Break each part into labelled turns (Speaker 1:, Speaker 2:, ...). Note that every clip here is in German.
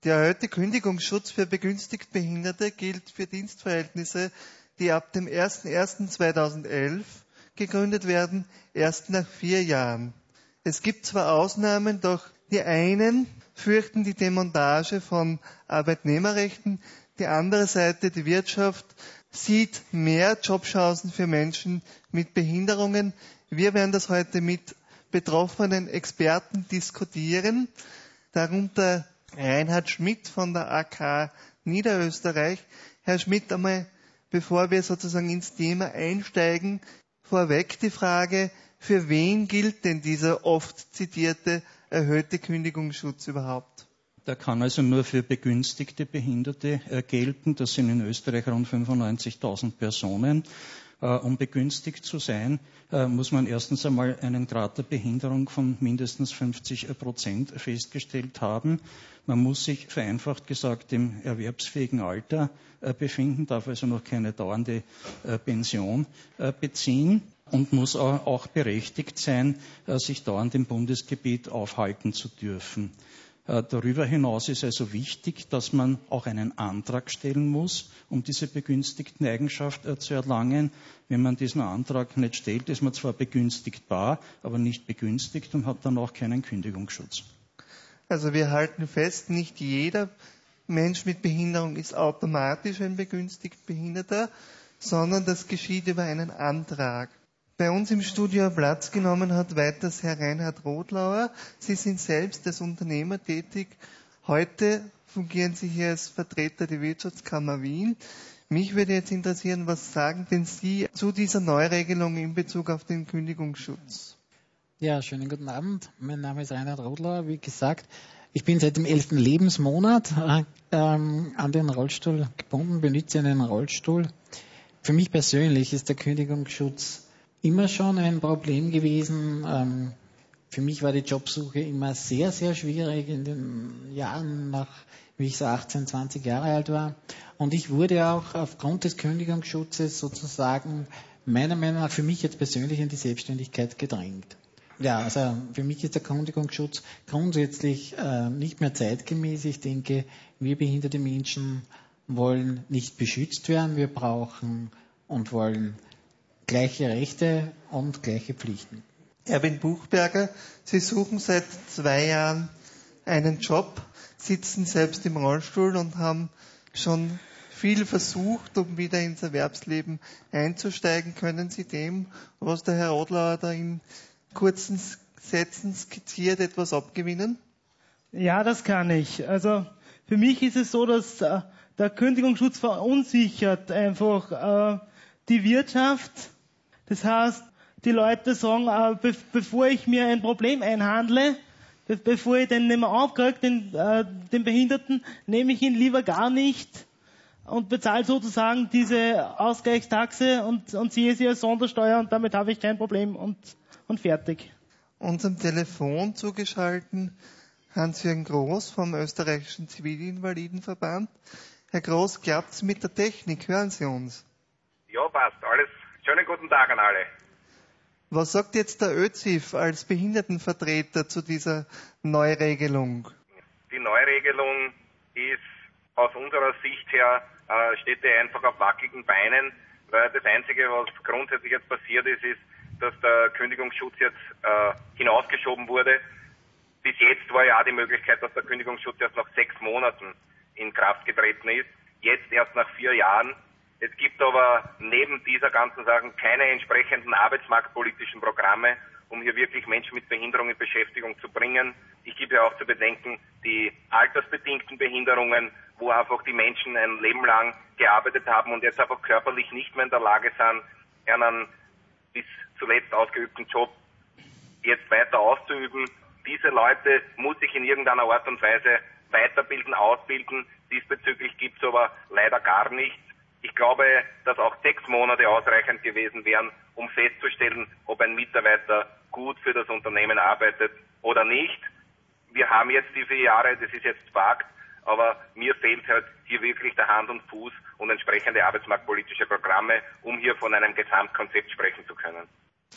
Speaker 1: Der erhöhte Kündigungsschutz für begünstigt Behinderte gilt für Dienstverhältnisse, die ab dem 01.01.2011 gegründet werden, erst nach 4 Jahren. Es gibt zwar Ausnahmen, doch die einen fürchten die Demontage von Arbeitnehmerrechten, die andere Seite, die Wirtschaft, sieht mehr Jobchancen für Menschen mit Behinderungen. Wir werden das heute mit betroffenen Experten diskutieren, darunter Reinhard Schmidt von der AK Niederösterreich. Herr Schmidt, einmal, bevor wir sozusagen ins Thema einsteigen, vorweg die Frage, für wen gilt denn dieser oft zitierte erhöhte Kündigungsschutz überhaupt?
Speaker 2: Der kann also nur für begünstigte Behinderte gelten. Das sind in Österreich rund 95.000 Personen. Um begünstigt zu sein, muss man erstens einmal einen Grad der Behinderung von mindestens 50% festgestellt haben. Man muss sich vereinfacht gesagt im erwerbsfähigen Alter befinden, darf also noch keine dauernde Pension beziehen und muss auch berechtigt sein, sich dauernd im Bundesgebiet aufhalten zu dürfen. Darüber hinaus ist also wichtig, dass man auch einen Antrag stellen muss, um diese begünstigten Eigenschaft zu erlangen. Wenn man diesen Antrag nicht stellt, ist man zwar begünstigbar, aber nicht begünstigt und hat dann auch keinen Kündigungsschutz.
Speaker 1: Also wir halten fest, nicht jeder Mensch mit Behinderung ist automatisch ein begünstigt Behinderter, sondern das geschieht über einen Antrag. Bei uns im Studio Platz genommen hat weiters Herr Reinhard Rodlauer. Sie sind selbst als Unternehmer tätig. Heute fungieren Sie hier als Vertreter der Wirtschaftskammer Wien. Mich würde jetzt interessieren, was sagen denn Sie zu dieser Neuregelung in Bezug auf den Kündigungsschutz?
Speaker 3: Ja, schönen guten Abend. Mein Name ist Reinhard Rodlauer. Wie gesagt, ich bin seit dem 11. Lebensmonat an den Rollstuhl gebunden, benutze einen Rollstuhl. Für mich persönlich ist der Kündigungsschutz immer schon ein Problem gewesen. Für mich war die Jobsuche immer sehr, sehr schwierig in den Jahren wie ich so 18, 20 Jahre alt war. Und ich wurde auch aufgrund des Kündigungsschutzes sozusagen meiner Meinung nach für mich jetzt persönlich in die Selbstständigkeit gedrängt. Ja, also für mich ist der Kündigungsschutz grundsätzlich nicht mehr zeitgemäß. Ich denke, wir behinderte Menschen wollen nicht beschützt werden. Wir brauchen und wollen gleiche Rechte und gleiche Pflichten.
Speaker 1: Erwin Buchberger, Sie suchen seit 2 Jahren einen Job, sitzen selbst im Rollstuhl und haben schon viel versucht, um wieder ins Erwerbsleben einzusteigen. Können Sie dem, was der Herr Rodlauer da in kurzen Sätzen skizziert, etwas abgewinnen?
Speaker 4: Ja, das kann ich. Also für mich ist es so, dass der Kündigungsschutz verunsichert einfach die Wirtschaft. Das heißt, die Leute sagen, bevor ich mir ein Problem einhandle, bevor ich den nicht mehr aufkriege, den Behinderten, nehme ich ihn lieber gar nicht und bezahle sozusagen diese Ausgleichstaxe und ziehe sie als Sondersteuer und damit habe ich kein Problem und fertig.
Speaker 1: Uns am Telefon zugeschalten Hans-Jürgen Groß vom Österreichischen Zivilinvalidenverband. Herr Groß, klappt's mit der Technik? Hören Sie uns?
Speaker 5: Ja, passt. Alles. Schönen guten Tag an alle.
Speaker 1: Was sagt jetzt der ÖZIV als Behindertenvertreter zu dieser Neuregelung?
Speaker 5: Die Neuregelung ist aus unserer Sicht her, steht die einfach auf wackeligen Beinen, weil das Einzige, was grundsätzlich jetzt passiert ist, dass der Kündigungsschutz jetzt hinausgeschoben wurde. Bis jetzt war ja auch die Möglichkeit, dass der Kündigungsschutz erst nach 6 Monaten in Kraft getreten ist. Jetzt erst nach 4 Jahren. Es gibt aber neben dieser ganzen Sachen keine entsprechenden arbeitsmarktpolitischen Programme, um hier wirklich Menschen mit Behinderung in Beschäftigung zu bringen. Ich gebe ja auch zu bedenken, die altersbedingten Behinderungen, wo einfach die Menschen ein Leben lang gearbeitet haben und jetzt einfach körperlich nicht mehr in der Lage sind, einen bis zuletzt ausgeübten Job jetzt weiter auszuüben. Diese Leute muss ich in irgendeiner Art und Weise weiterbilden, ausbilden. Diesbezüglich gibt es aber leider gar nichts. Ich glaube, dass auch 6 Monate ausreichend gewesen wären, um festzustellen, ob ein Mitarbeiter gut für das Unternehmen arbeitet oder nicht. Wir haben jetzt die 4 Jahre, das ist jetzt Fakt, aber mir fehlt halt hier wirklich der Hand und Fuß und entsprechende arbeitsmarktpolitische Programme, um hier von einem Gesamtkonzept sprechen zu können.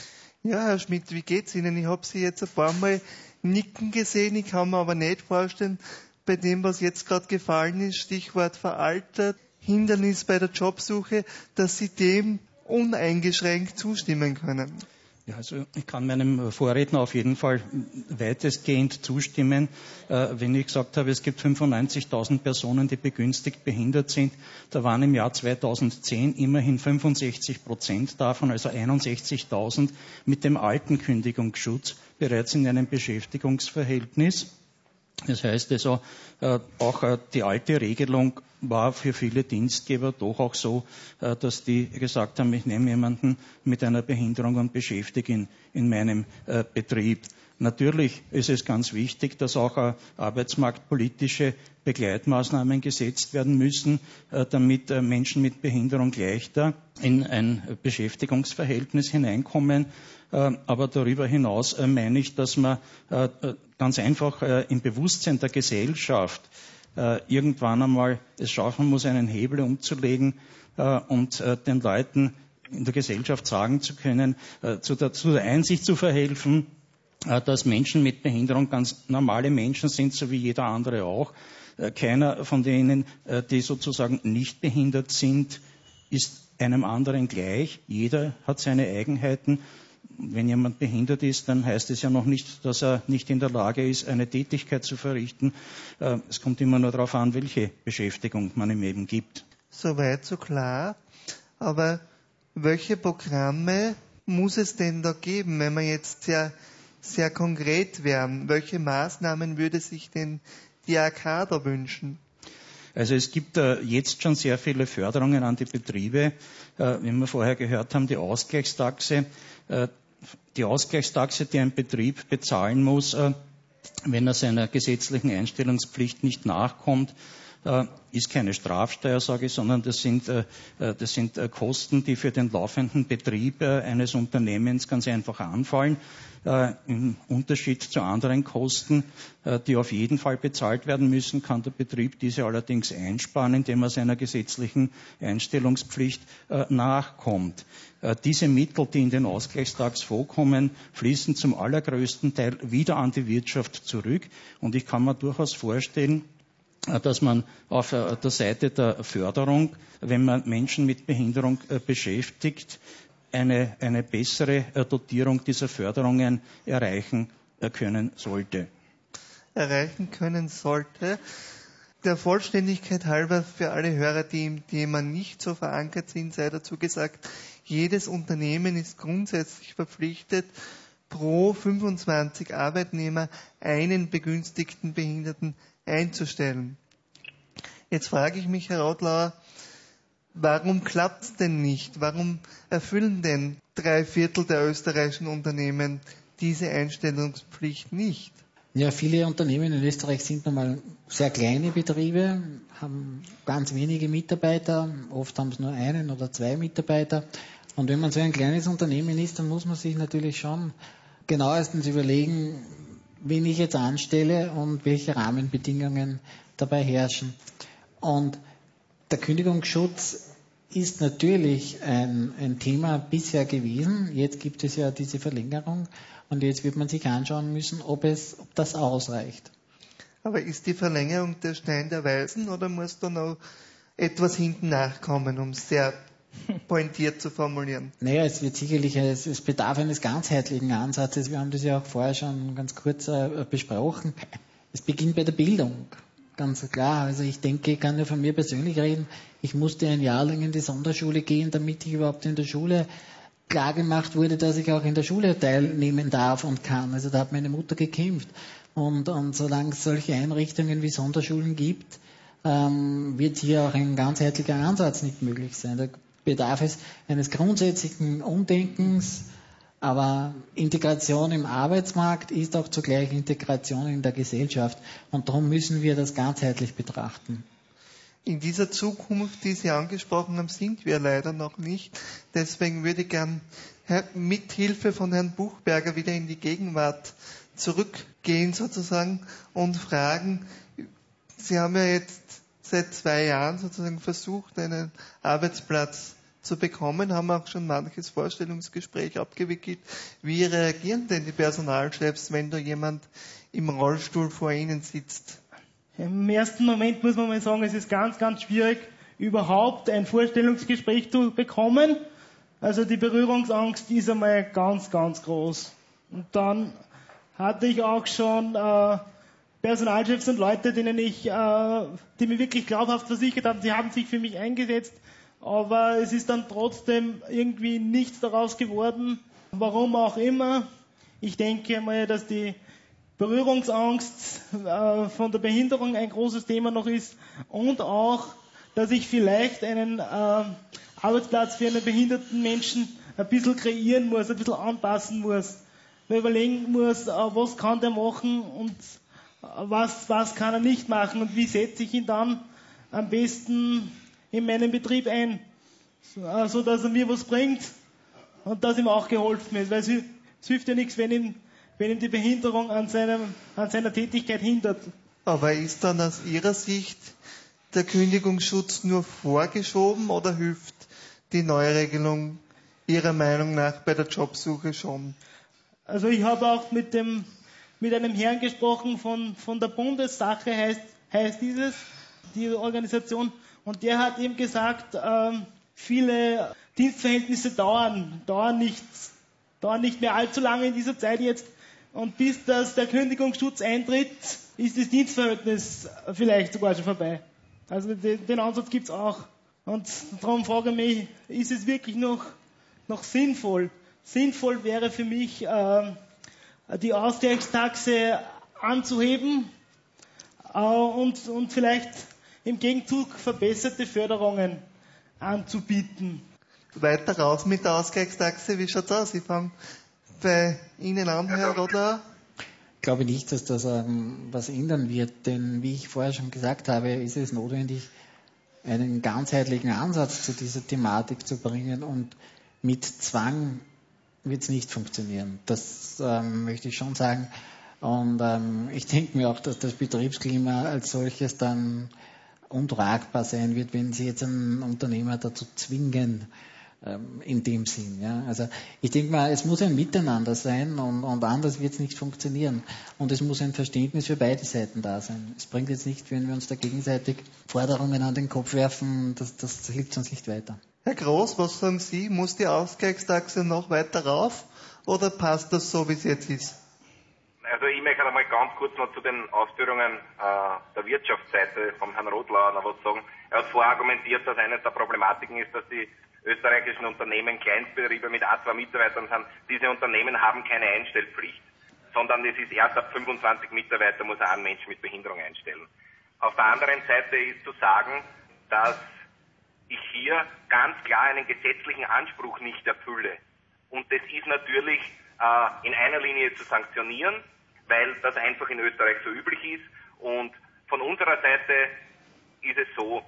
Speaker 1: Ja, Herr Schmidt, wie geht's Ihnen? Ich habe Sie jetzt ein paar Mal nicken gesehen, ich kann mir aber nicht vorstellen, bei dem, was jetzt gerade gefallen ist, Stichwort veraltet, Hindernis bei der Jobsuche, dass Sie dem uneingeschränkt zustimmen können?
Speaker 2: Ja, also ich kann meinem Vorredner auf jeden Fall weitestgehend zustimmen. Wenn ich gesagt habe, es gibt 95.000 Personen, die begünstigt behindert sind, da waren im Jahr 2010 immerhin 65% davon, also 61.000, mit dem alten Kündigungsschutz bereits in einem Beschäftigungsverhältnis. Das heißt also, auch die alte Regelung war für viele Dienstgeber doch auch so, dass die gesagt haben, ich nehme jemanden mit einer Behinderung und beschäftige ihn in meinem Betrieb. Natürlich ist es ganz wichtig, dass auch arbeitsmarktpolitische Begleitmaßnahmen gesetzt werden müssen, damit Menschen mit Behinderung leichter in ein Beschäftigungsverhältnis hineinkommen. Aber darüber hinaus meine ich, dass man ganz einfach im Bewusstsein der Gesellschaft irgendwann einmal es schaffen muss, einen Hebel umzulegen und den Leuten in der Gesellschaft sagen zu können, zu der Einsicht zu verhelfen, dass Menschen mit Behinderung ganz normale Menschen sind, so wie jeder andere auch. Keiner von denen, die sozusagen nicht behindert sind, ist einem anderen gleich. Jeder hat seine Eigenheiten. Wenn jemand behindert ist, dann heißt es ja noch nicht, dass er nicht in der Lage ist, eine Tätigkeit zu verrichten. Es kommt immer nur darauf an, welche Beschäftigung man ihm eben gibt.
Speaker 1: Soweit so klar. Aber welche Programme muss es denn da geben, wenn wir jetzt sehr konkret wären? Welche Maßnahmen würde sich denn die AK da wünschen?
Speaker 2: Also es gibt jetzt schon sehr viele Förderungen an die Betriebe. Wie wir vorher gehört haben, die Ausgleichstaxe. Die Ausgleichstaxe, die ein Betrieb bezahlen muss, wenn er seiner gesetzlichen Einstellungspflicht nicht nachkommt, ist keine Strafsteuer, sage ich, sondern das sind Kosten, die für den laufenden Betrieb eines Unternehmens ganz einfach anfallen. Im Unterschied zu anderen Kosten, die auf jeden Fall bezahlt werden müssen, kann der Betrieb diese allerdings einsparen, indem er seiner gesetzlichen Einstellungspflicht nachkommt. Diese Mittel, die in den Ausgleichstax vorkommen, fließen zum allergrößten Teil wieder an die Wirtschaft zurück. Und ich kann mir durchaus vorstellen, dass man auf der Seite der Förderung, wenn man Menschen mit Behinderung beschäftigt, eine bessere Dotierung dieser Förderungen erreichen können sollte.
Speaker 1: Der Vollständigkeit halber für alle Hörer, die im Thema nicht so verankert sind, sei dazu gesagt, jedes Unternehmen ist grundsätzlich verpflichtet, pro 25 Arbeitnehmer einen begünstigten Behinderten einzustellen. Jetzt frage ich mich, Herr Rodlauer, warum klappt es denn nicht? Warum erfüllen denn 3/4 der österreichischen Unternehmen diese Einstellungspflicht nicht?
Speaker 3: Ja, viele Unternehmen in Österreich sind normal sehr kleine Betriebe, haben ganz wenige Mitarbeiter, oft haben sie nur 1 oder 2 Mitarbeiter. Und wenn man so ein kleines Unternehmen ist, dann muss man sich natürlich schon genauestens überlegen, wen ich jetzt anstelle und welche Rahmenbedingungen dabei herrschen. Und der Kündigungsschutz ist natürlich ein Thema bisher gewesen. Jetzt gibt es ja diese Verlängerung und jetzt wird man sich anschauen müssen, ob das ausreicht.
Speaker 1: Aber ist die Verlängerung der Stein der Weisen oder muss da noch etwas hinten nachkommen, um es sehr pointiert zu formulieren?
Speaker 3: Naja, es bedarf eines ganzheitlichen Ansatzes. Wir haben das ja auch vorher schon ganz kurz besprochen. Es beginnt bei der Bildung. Ganz klar. Also ich denke, ich kann ja von mir persönlich reden. Ich musste ein Jahr lang in die Sonderschule gehen, damit ich überhaupt in der Schule klar gemacht wurde, dass ich auch in der Schule teilnehmen darf und kann. Also da hat meine Mutter gekämpft. Und solange es solche Einrichtungen wie Sonderschulen gibt, wird hier auch ein ganzheitlicher Ansatz nicht möglich sein. Da bedarf es eines grundsätzlichen Umdenkens, aber Integration im Arbeitsmarkt ist auch zugleich Integration in der Gesellschaft. Und darum müssen wir das ganzheitlich betrachten.
Speaker 1: In dieser Zukunft, die Sie angesprochen haben, sind wir leider noch nicht. Deswegen würde ich gern mit Hilfe von Herrn Buchberger wieder in die Gegenwart zurückgehen sozusagen und fragen, Sie haben ja jetzt seit 2 Jahren sozusagen versucht, einen Arbeitsplatz zu bekommen, haben auch schon manches Vorstellungsgespräch abgewickelt. Wie reagieren denn die Personalchefs, wenn da jemand im Rollstuhl vor ihnen sitzt?
Speaker 4: Im ersten Moment muss man mal sagen, es ist ganz, ganz schwierig, überhaupt ein Vorstellungsgespräch zu bekommen. Also die Berührungsangst ist einmal ganz, ganz groß. Und dann hatte ich auch schon Personalchefs und Leute, die mir wirklich glaubhaft versichert haben, sie haben sich für mich eingesetzt, aber es ist dann trotzdem irgendwie nichts daraus geworden. Warum auch immer. Ich denke mal, dass die Berührungsangst von der Behinderung ein großes Thema noch ist und auch, dass ich vielleicht einen Arbeitsplatz für einen behinderten Menschen ein bisschen kreieren muss, ein bisschen anpassen muss. Weil überlegen muss, was kann der machen und was kann er nicht machen und wie setze ich ihn dann am besten in meinen Betrieb ein, so dass er mir was bringt und dass ihm auch geholfen ist. Weil es hilft ja nichts, wenn ihm die Behinderung an seiner Tätigkeit hindert.
Speaker 1: Aber ist dann aus Ihrer Sicht der Kündigungsschutz nur vorgeschoben oder hilft die Neuregelung Ihrer Meinung nach bei der Jobsuche schon?
Speaker 4: Also ich habe auch mit einem Herrn gesprochen von der Bundessache, heißt dieses, die Organisation, und der hat eben gesagt, viele Dienstverhältnisse dauern nicht mehr allzu lange in dieser Zeit jetzt, und bis der Kündigungsschutz eintritt, ist das Dienstverhältnis vielleicht sogar schon vorbei. Also den Ansatz gibt's auch. Und darum frage ich mich, ist es wirklich noch sinnvoll? Sinnvoll wäre für mich, die Ausgleichstaxe anzuheben und vielleicht im Gegenzug verbesserte Förderungen anzubieten.
Speaker 1: Weiter raus mit der Ausgleichstaxe, wie schaut's aus? Ich fange bei Ihnen an, Herr Rodler.
Speaker 3: Ich glaube nicht, dass das was ändern wird, denn wie ich vorher schon gesagt habe, ist es notwendig, einen ganzheitlichen Ansatz zu dieser Thematik zu bringen, und mit Zwang wird es nicht funktionieren. Das möchte ich schon sagen. Und ich denke mir auch, dass das Betriebsklima als solches dann untragbar sein wird, wenn Sie jetzt einen Unternehmer dazu zwingen, in dem Sinn. Ja. Also ich denke mal, es muss ein Miteinander sein, und anders wird es nicht funktionieren. Und es muss ein Verständnis für beide Seiten da sein. Es bringt jetzt nicht, wenn wir uns da gegenseitig Forderungen an den Kopf werfen, das hilft uns nicht weiter.
Speaker 1: Herr Groß, was sagen Sie? Muss die Ausgleichstaxe noch weiter rauf oder passt das so, wie es jetzt ist?
Speaker 5: Also ich möchte einmal ganz kurz noch zu den Ausführungen der Wirtschaftsseite von Herrn Rodler noch was sagen. Er hat vorher argumentiert, dass eines der Problematiken ist, dass die österreichischen Unternehmen Kleinstbetriebe mit 2 Mitarbeitern sind. Diese Unternehmen haben keine Einstellpflicht, sondern es ist erst ab 25 Mitarbeiter muss ein Mensch mit Behinderung einstellen. Auf der anderen Seite ist zu sagen, dass ich hier ganz klar einen gesetzlichen Anspruch nicht erfülle. Und das ist natürlich in einer Linie zu sanktionieren, weil das einfach in Österreich so üblich ist. Und von unserer Seite ist es so,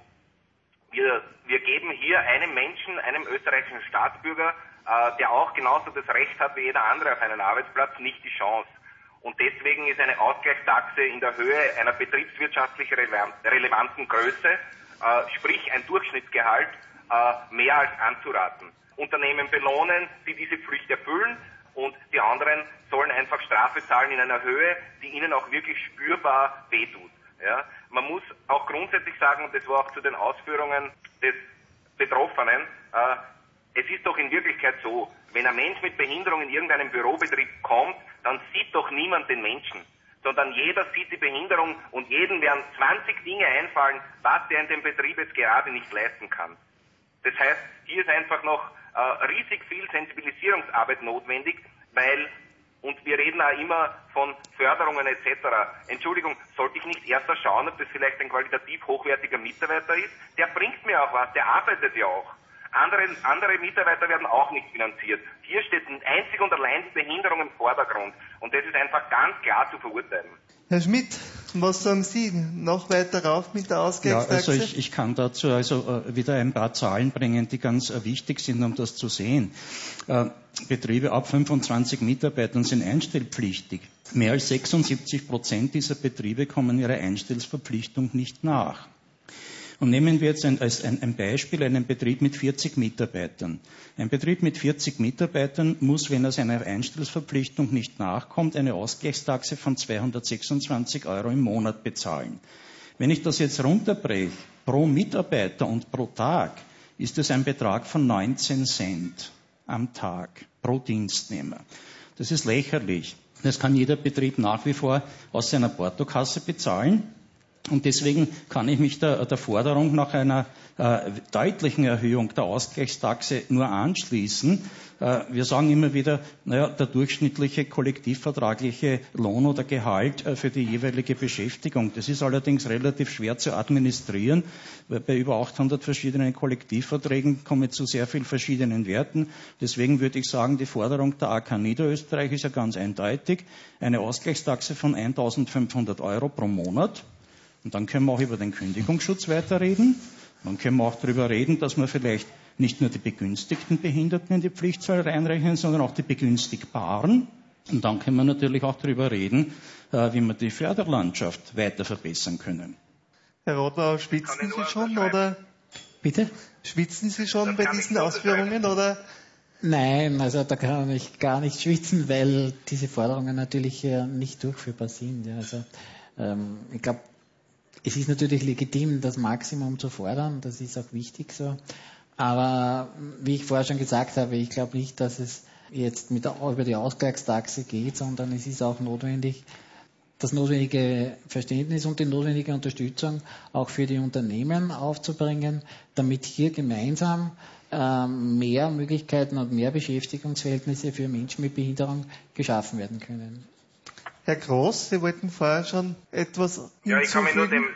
Speaker 5: wir geben hier einem Menschen, einem österreichischen Staatsbürger, der auch genauso das Recht hat wie jeder andere auf einen Arbeitsplatz, nicht die Chance. Und deswegen ist eine Ausgleichstaxe in der Höhe einer betriebswirtschaftlich relevanten Größe, sprich ein Durchschnittsgehalt, mehr als anzuraten. Unternehmen belohnen, die diese Pflicht erfüllen, und die anderen sollen einfach Strafe zahlen in einer Höhe, die ihnen auch wirklich spürbar wehtut. Ja? Man muss auch grundsätzlich sagen, und das war auch zu den Ausführungen des Betroffenen, es ist doch in Wirklichkeit so, wenn ein Mensch mit Behinderung in irgendeinem Bürobetrieb kommt, dann sieht doch niemand den Menschen, sondern jeder sieht die Behinderung, und jedem werden 20 Dinge einfallen, was der in dem Betrieb jetzt gerade nicht leisten kann. Das heißt, hier ist einfach noch riesig viel Sensibilisierungsarbeit notwendig, weil, und wir reden auch immer von Förderungen etc. Entschuldigung, sollte ich nicht erst schauen, ob das vielleicht ein qualitativ hochwertiger Mitarbeiter ist? Der bringt mir auch was, der arbeitet ja auch. Andere Mitarbeiter werden auch nicht finanziert. Hier steht einzig und allein die Behinderung im Vordergrund. Und das ist einfach ganz klar zu verurteilen.
Speaker 1: Herr Schmidt, was sagen Sie? Noch weiter rauf mit der Ausgleichstaxe?
Speaker 2: Ja, also ich kann dazu wieder ein paar Zahlen bringen, die ganz wichtig sind, um das zu sehen. Betriebe ab 25 Mitarbeitern sind einstellpflichtig. Mehr als 76% dieser Betriebe kommen ihrer Einstellungsverpflichtung nicht nach. Und nehmen wir jetzt als ein Beispiel einen Betrieb mit 40 Mitarbeitern. Ein Betrieb mit 40 Mitarbeitern muss, wenn er seiner Einstellungsverpflichtung nicht nachkommt, eine Ausgleichstaxe von 226 € im Monat bezahlen. Wenn ich das jetzt runterbreche, pro Mitarbeiter und pro Tag, ist es ein Betrag von 19 Cent am Tag pro Dienstnehmer. Das ist lächerlich. Das kann jeder Betrieb nach wie vor aus seiner Portokasse bezahlen. Und deswegen kann ich mich der Forderung nach einer deutlichen Erhöhung der Ausgleichstaxe nur anschließen. Wir sagen immer wieder, der durchschnittliche kollektivvertragliche Lohn oder Gehalt für die jeweilige Beschäftigung. Das ist allerdings relativ schwer zu administrieren, weil bei über 800 verschiedenen Kollektivverträgen komme ich zu sehr vielen verschiedenen Werten. Deswegen würde ich sagen, die Forderung der AK Niederösterreich ist ja ganz eindeutig. Eine Ausgleichstaxe von 1.500 € pro Monat. Und dann können wir auch über den Kündigungsschutz weiterreden. Dann können wir auch darüber reden, dass wir vielleicht nicht nur die begünstigten Behinderten in die Pflichtzahl reinrechnen, sondern auch die Begünstigtbaren. Und dann können wir natürlich auch darüber reden, wie wir die Förderlandschaft weiter verbessern können.
Speaker 1: Herr Rodler, schwitzen Sie schon, oder?
Speaker 3: Bitte?
Speaker 1: Schwitzen Sie schon bei diesen Ausführungen, oder?
Speaker 3: Nein, also da kann ich gar nicht schwitzen, weil diese Forderungen natürlich nicht durchführbar sind. Ja, also ich glaube, es ist natürlich legitim, das Maximum zu fordern, das ist auch wichtig so. Aber wie ich vorher schon gesagt habe, ich glaube nicht, dass es jetzt über die Ausgleichstaxe geht, sondern es ist auch notwendig, das notwendige Verständnis und die notwendige Unterstützung auch für die Unternehmen aufzubringen, damit hier gemeinsam mehr Möglichkeiten und mehr Beschäftigungsverhältnisse für Menschen mit Behinderung geschaffen werden können.
Speaker 1: Herr Groß, Sie wollten vorher schon etwas
Speaker 5: hinzufügen? Ja, ich kann mich nur dem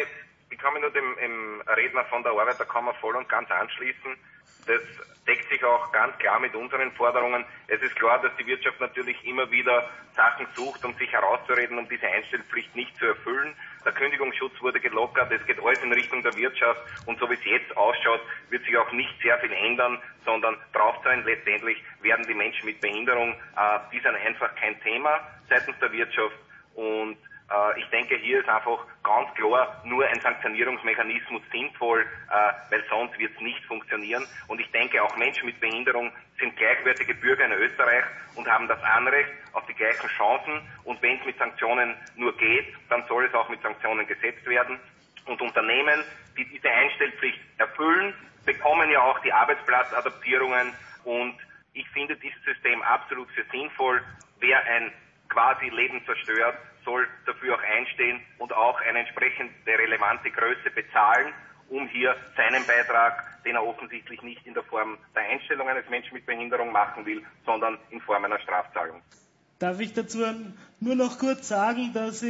Speaker 5: Redner von der Arbeiterkammer voll und ganz anschließen. Das deckt sich auch ganz klar mit unseren Forderungen. Es ist klar, dass die Wirtschaft natürlich immer wieder Sachen sucht, um sich herauszureden, um diese Einstellpflicht nicht zu erfüllen. Der Kündigungsschutz wurde gelockert, es geht alles in Richtung der Wirtschaft und so wie es jetzt ausschaut, wird sich auch nicht sehr viel ändern, sondern draufzahlen. Letztendlich werden die Menschen mit Behinderung, die sind einfach kein Thema seitens der Wirtschaft und ich denke, hier ist einfach ganz klar nur ein Sanktionierungsmechanismus sinnvoll, weil sonst wird es nicht funktionieren. Und ich denke, auch Menschen mit Behinderung sind gleichwertige Bürger in Österreich und haben das Anrecht auf die gleichen Chancen. Und wenn es mit Sanktionen nur geht, dann soll es auch mit Sanktionen gesetzt werden. Und Unternehmen, die diese Einstellpflicht erfüllen, bekommen ja auch die Arbeitsplatzadaptierungen. Und ich finde dieses System absolut für sinnvoll. Wer ein quasi Leben zerstört, soll dafür auch einstehen und auch eine entsprechende relevante Größe bezahlen, um hier seinen Beitrag, den er offensichtlich nicht in der Form der Einstellung eines Menschen mit Behinderung machen will, sondern in Form einer Strafzahlung.
Speaker 4: Darf ich dazu nur noch kurz sagen, dass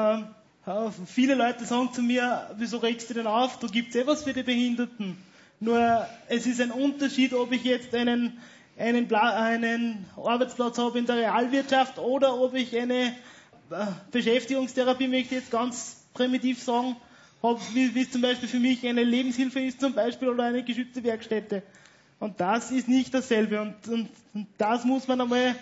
Speaker 4: viele Leute sagen zu mir, wieso regst du denn auf, du gibst was für die Behinderten. Nur es ist ein Unterschied, ob ich jetzt einen Arbeitsplatz habe in der Realwirtschaft oder ob ich eine Beschäftigungstherapie, möchte ich jetzt ganz primitiv sagen, wie es zum Beispiel für mich eine Lebenshilfe ist zum Beispiel oder eine geschützte Werkstätte. Und das ist nicht dasselbe und das muss man einmal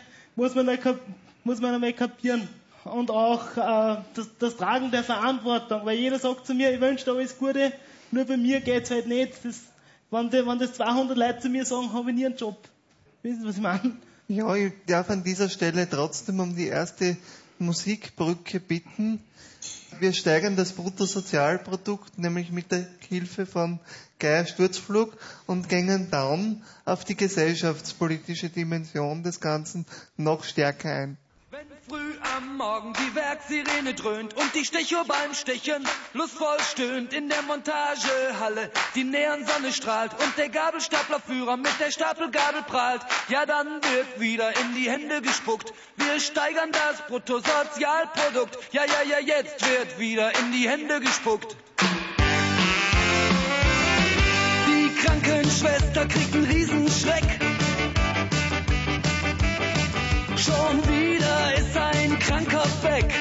Speaker 4: kapieren. Und auch das Tragen der Verantwortung, weil jeder sagt zu mir, ich wünsche dir alles Gute, nur bei mir geht's halt nicht. Wenn das 200 Leute zu mir sagen, habe ich nie einen Job. Wissen Sie, was ich meine?
Speaker 1: Ja, ich darf an dieser Stelle trotzdem um die erste Musikbrücke bitten. Wir steigern das Bruttosozialprodukt nämlich mit der Hilfe von Geier Sturzflug und gehen dann auf die gesellschaftspolitische Dimension des Ganzen noch stärker ein.
Speaker 6: Wenn früh am Morgen die Werksirene dröhnt und die Stechuhr beim Stechen lustvoll stöhnt in der Montagehalle, die Neonsonne strahlt und der Gabelstaplerführer mit der Stapelgabel prahlt, ja dann wird wieder in die Hände gespuckt. Wir steigern das Bruttosozialprodukt, ja, jetzt wird wieder in die Hände gespuckt. Die Krankenschwester kriegt einen Riesenschreck. Schon wieder ist ein Kranker weg.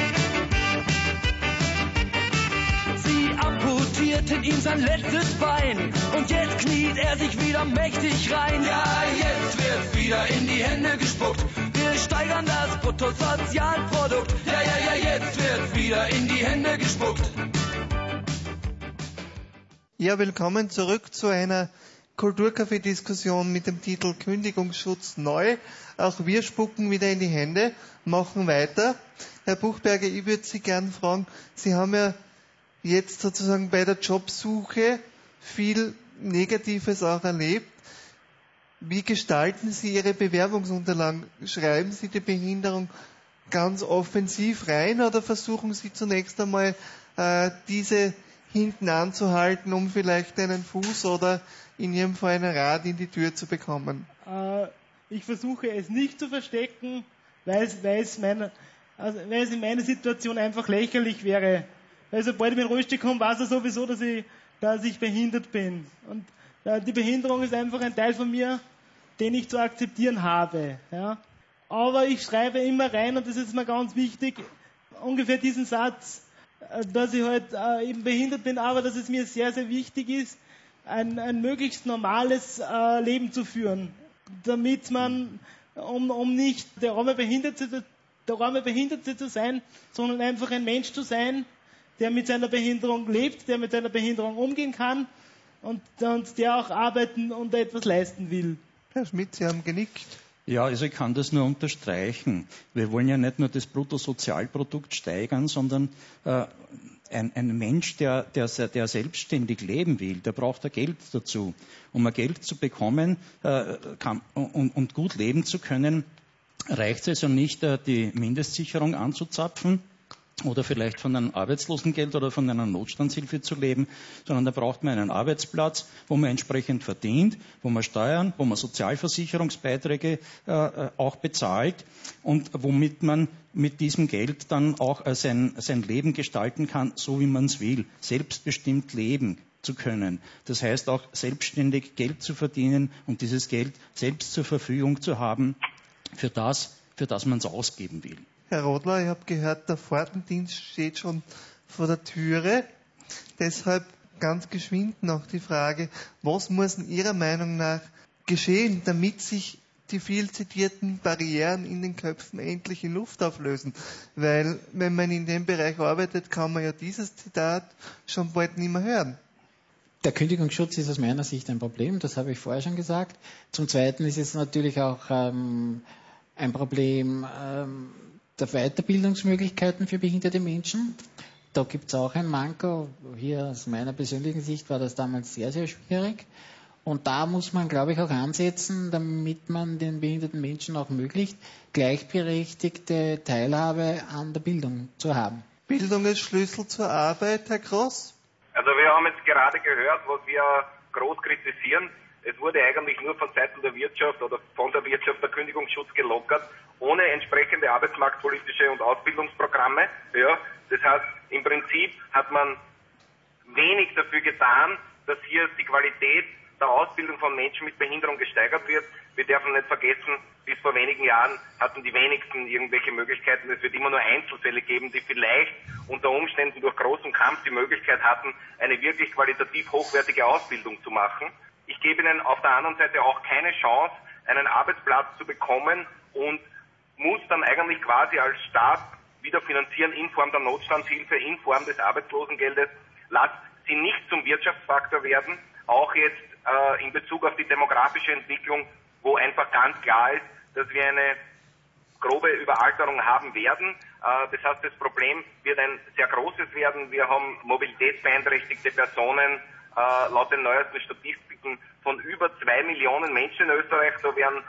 Speaker 6: Sie amputierten ihm sein letztes Bein und jetzt kniet er sich wieder mächtig rein. Ja, jetzt wird wieder in die Hände gespuckt. Wir steigern das Bruttosozialprodukt. Ja, jetzt wird wieder in die Hände gespuckt.
Speaker 1: Ja, willkommen zurück zu einer Kulturcafé-Diskussion mit dem Titel Kündigungsschutz neu. Auch wir spucken wieder in die Hände, machen weiter. Herr Buchberger, ich würde Sie gern fragen, Sie haben ja jetzt sozusagen bei der Jobsuche viel Negatives auch erlebt. Wie gestalten Sie Ihre Bewerbungsunterlagen? Schreiben Sie die Behinderung ganz offensiv rein oder versuchen Sie zunächst einmal diese hinten anzuhalten, um vielleicht einen Fuß oder in Ihrem Fall ein Rad in die Tür zu bekommen?
Speaker 4: Ich versuche es nicht zu verstecken, weil es in meiner Situation einfach lächerlich wäre. Weil sobald ich in den Rollstuhl komme, weiß er sowieso, dass ich behindert bin. Und die Behinderung ist einfach ein Teil von mir, den ich zu akzeptieren habe. Ja? Aber ich schreibe immer rein, und das ist mir ganz wichtig, ungefähr diesen Satz, dass ich halt eben behindert bin, aber dass es mir sehr, sehr wichtig ist, ein möglichst normales Leben zu führen, damit man, um nicht der arme Behinderte zu sein, sondern einfach ein Mensch zu sein, der mit seiner Behinderung lebt, der mit seiner Behinderung umgehen kann und der auch arbeiten und etwas leisten will.
Speaker 1: Herr Schmidt, Sie haben genickt.
Speaker 2: Ja, also ich kann das nur unterstreichen. Wir wollen ja nicht nur das Bruttosozialprodukt steigern, sondern ein Mensch, der selbstständig leben will, der braucht ja Geld dazu. Um ein Geld zu bekommen und gut leben zu können, reicht es also nicht, die Mindestsicherung anzuzapfen oder vielleicht von einem Arbeitslosengeld oder von einer Notstandshilfe zu leben, sondern da braucht man einen Arbeitsplatz, wo man entsprechend verdient, wo man Steuern, wo man Sozialversicherungsbeiträge auch bezahlt und womit man mit diesem Geld dann auch sein Leben gestalten kann, so wie man es will, selbstbestimmt leben zu können. Das heißt auch selbstständig Geld zu verdienen und dieses Geld selbst zur Verfügung zu haben, für das man es ausgeben will.
Speaker 1: Herr Rodler, ich habe gehört, der Fahrtendienst steht schon vor der Türe. Deshalb ganz geschwind noch die Frage, was muss in Ihrer Meinung nach geschehen, damit sich die viel zitierten Barrieren in den Köpfen endlich in Luft auflösen? Weil, wenn man in dem Bereich arbeitet, kann man ja dieses Zitat schon bald nicht mehr hören.
Speaker 3: Der Kündigungsschutz ist aus meiner Sicht ein Problem, das habe ich vorher schon gesagt. Zum Zweiten ist es natürlich auch ein Problem der Weiterbildungsmöglichkeiten für behinderte Menschen. Da gibt es auch ein Manko. Hier aus meiner persönlichen Sicht war das damals sehr, sehr schwierig. Und da muss man, glaube ich, auch ansetzen, damit man den behinderten Menschen auch ermöglicht, gleichberechtigte Teilhabe an der Bildung zu haben.
Speaker 1: Bildung ist Schlüssel zur Arbeit, Herr Gross?
Speaker 5: Also wir haben jetzt gerade gehört, was wir groß kritisieren. Es wurde eigentlich nur von Seiten der Wirtschaft oder von der Wirtschaft der Kündigungsschutz gelockert, ohne entsprechende arbeitsmarktpolitische und Ausbildungsprogramme. Ja, das heißt, im Prinzip hat man wenig dafür getan, dass hier die Qualität der Ausbildung von Menschen mit Behinderung gesteigert wird. Wir dürfen nicht vergessen, bis vor wenigen Jahren hatten die wenigsten irgendwelche Möglichkeiten. Es wird immer nur Einzelfälle geben, die vielleicht unter Umständen durch großen Kampf die Möglichkeit hatten, eine wirklich qualitativ hochwertige Ausbildung zu machen. Ich gebe ihnen auf der anderen Seite auch keine Chance, einen Arbeitsplatz zu bekommen und muss dann eigentlich quasi als Staat wieder finanzieren in Form der Notstandshilfe, in Form des Arbeitslosengeldes. Lasst sie nicht zum Wirtschaftsfaktor werden, auch jetzt in Bezug auf die demografische Entwicklung, wo einfach ganz klar ist, dass wir eine grobe Überalterung haben werden. Das heißt, das Problem wird ein sehr großes werden. Wir haben mobilitätsbeeinträchtigte Personen, laut den neuesten Statistiken von über 2 Millionen Menschen in Österreich. So werden,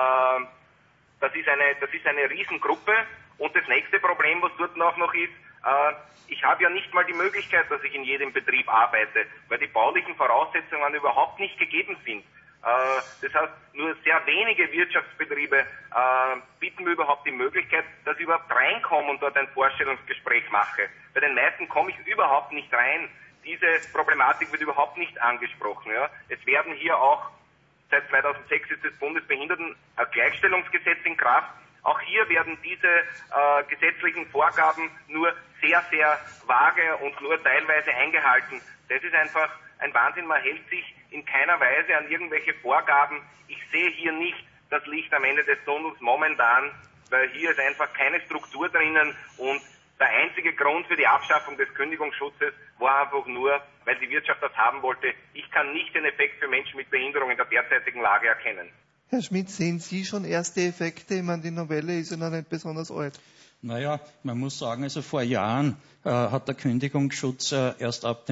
Speaker 5: das ist eine Riesengruppe. Und das nächste Problem, was dort auch noch ist, ich habe ja nicht mal die Möglichkeit, dass ich in jedem Betrieb arbeite, weil die baulichen Voraussetzungen überhaupt nicht gegeben sind. Das heißt, nur sehr wenige Wirtschaftsbetriebe bieten mir überhaupt die Möglichkeit, dass ich überhaupt reinkomme und dort ein Vorstellungsgespräch mache. Bei den meisten komme ich überhaupt nicht rein. Diese Problematik wird überhaupt nicht angesprochen. Ja. Es werden hier auch, seit 2006 ist das Bundesbehindertengleichstellungsgesetz in Kraft. Auch hier werden diese gesetzlichen Vorgaben nur sehr, sehr vage und nur teilweise eingehalten. Das ist einfach ein Wahnsinn. Man hält sich in keiner Weise an irgendwelche Vorgaben. Ich sehe hier nicht das Licht am Ende des Tunnels momentan, weil hier ist einfach keine Struktur drinnen und der einzige Grund für die Abschaffung des Kündigungsschutzes war einfach nur, weil die Wirtschaft das haben wollte. Ich kann nicht den Effekt für Menschen mit Behinderung in der derzeitigen Lage erkennen.
Speaker 1: Herr Schmidt, sehen Sie schon erste Effekte? Ich meine, die Novelle ist ja noch nicht besonders alt.
Speaker 2: Naja, man muss sagen, also vor Jahren hat der Kündigungsschutz erst ab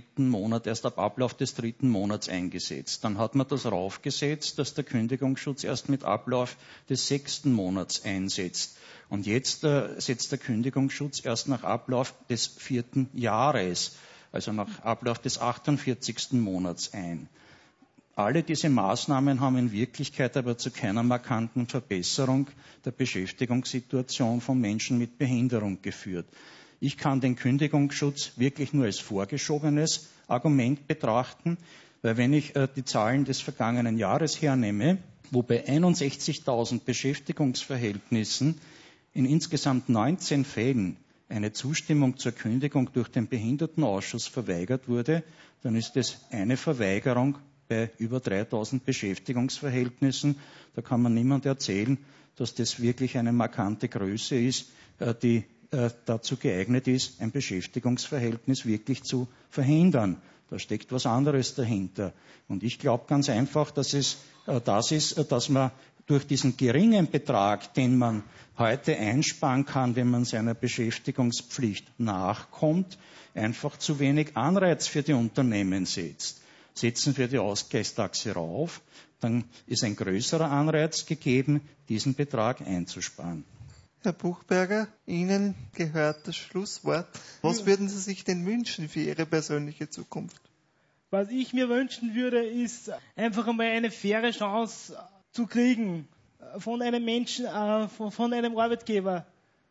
Speaker 2: Ablauf des 3. Monats eingesetzt. Dann hat man das raufgesetzt, dass der Kündigungsschutz erst mit Ablauf des 6. Monats einsetzt. Und jetzt setzt der Kündigungsschutz erst nach Ablauf des 4. Jahres, also nach Ablauf des 48. Monats ein. Alle diese Maßnahmen haben in Wirklichkeit aber zu keiner markanten Verbesserung der Beschäftigungssituation von Menschen mit Behinderung geführt. Ich kann den Kündigungsschutz wirklich nur als vorgeschobenes Argument betrachten, weil wenn ich die Zahlen des vergangenen Jahres hernehme, wo bei 61.000 Beschäftigungsverhältnissen in insgesamt 19 Fällen eine Zustimmung zur Kündigung durch den Behindertenausschuss verweigert wurde, dann ist es eine Verweigerung bei über 3.000 Beschäftigungsverhältnissen. Da kann man niemand erzählen, dass das wirklich eine markante Größe ist, die dazu geeignet ist, ein Beschäftigungsverhältnis wirklich zu verhindern. Da steckt was anderes dahinter. Und ich glaube ganz einfach, dass es das ist, dass man durch diesen geringen Betrag, den man heute einsparen kann, wenn man seiner Beschäftigungspflicht nachkommt, einfach zu wenig Anreiz für die Unternehmen setzt. Setzen wir die Ausgleichstaxe rauf, dann ist ein größerer Anreiz gegeben, diesen Betrag einzusparen.
Speaker 1: Herr Buchberger, Ihnen gehört das Schlusswort. Was würden Sie sich denn wünschen für Ihre persönliche Zukunft?
Speaker 4: Was ich mir wünschen würde, ist einfach einmal eine faire Chance zu kriegen von einem Menschen, von einem Arbeitgeber.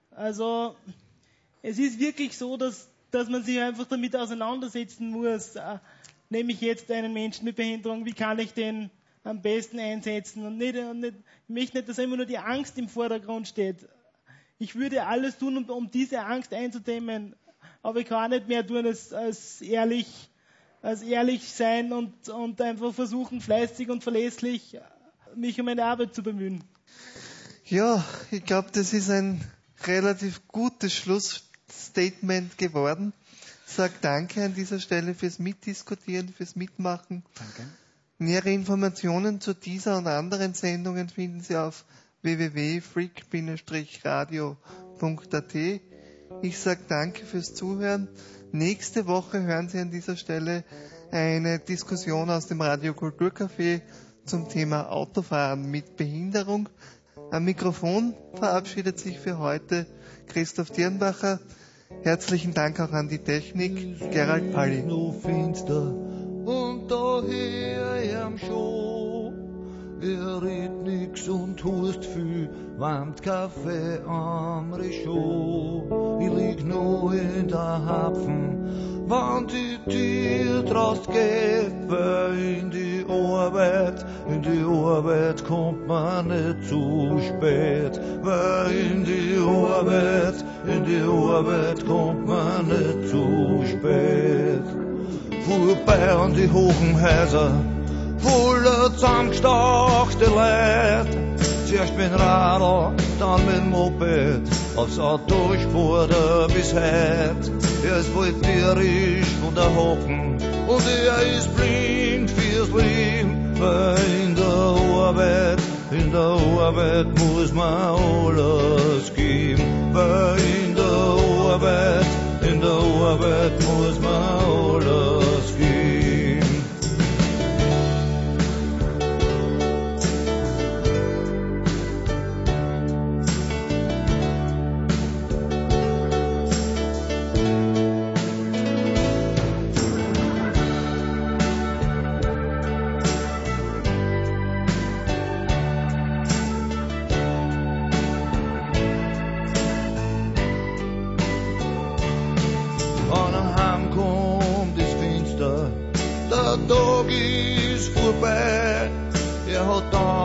Speaker 4: Also es ist wirklich so, dass man sich einfach damit auseinandersetzen muss. Nehme ich jetzt einen Menschen mit Behinderung, wie kann ich den am besten einsetzen? Und ich möchte nicht, dass immer nur die Angst im Vordergrund steht. Ich würde alles tun, um diese Angst einzudämmen, aber ich kann nicht mehr tun, als ehrlich sein und einfach versuchen, fleißig und verlässlich mich um meine Arbeit zu bemühen.
Speaker 1: Ja, ich glaube, das ist ein relativ gutes Schlussstatement geworden. Ich sage danke an dieser Stelle fürs Mitdiskutieren, fürs Mitmachen.
Speaker 3: Danke.
Speaker 1: Nähere Informationen zu dieser und anderen Sendungen finden Sie auf www.freak-radio.at. Ich sage danke fürs Zuhören. Nächste Woche hören Sie an dieser Stelle eine Diskussion aus dem Radio Kulturcafé zum Thema Autofahren mit Behinderung. Am Mikrofon verabschiedet sich für heute Christoph Dirnbacher. Herzlichen Dank auch an die Technik, Gerald Palli.
Speaker 7: Und daher am schon, er redet nix und hust viel, warmt Kaffee am Richaud. Ich lieg nur in der Hapfen, wann die Tür draus geht, weil in die Arbeit kommt man nicht zu spät, weil in die Arbeit kommt man nicht zu spät. Vorbei an die hohen Häuser, voller zusammengestauchte Leute. Zuerst mit Radl, dann mit Moped, aufs Auto spurt bis heut. Er ist voll tierisch von der Hocken und er ist blind fürs Leben. Weil in der Arbeit muss man alles geben. Weil in der Arbeit muss man alles geben. Der Tag ist vorbei, er hat dann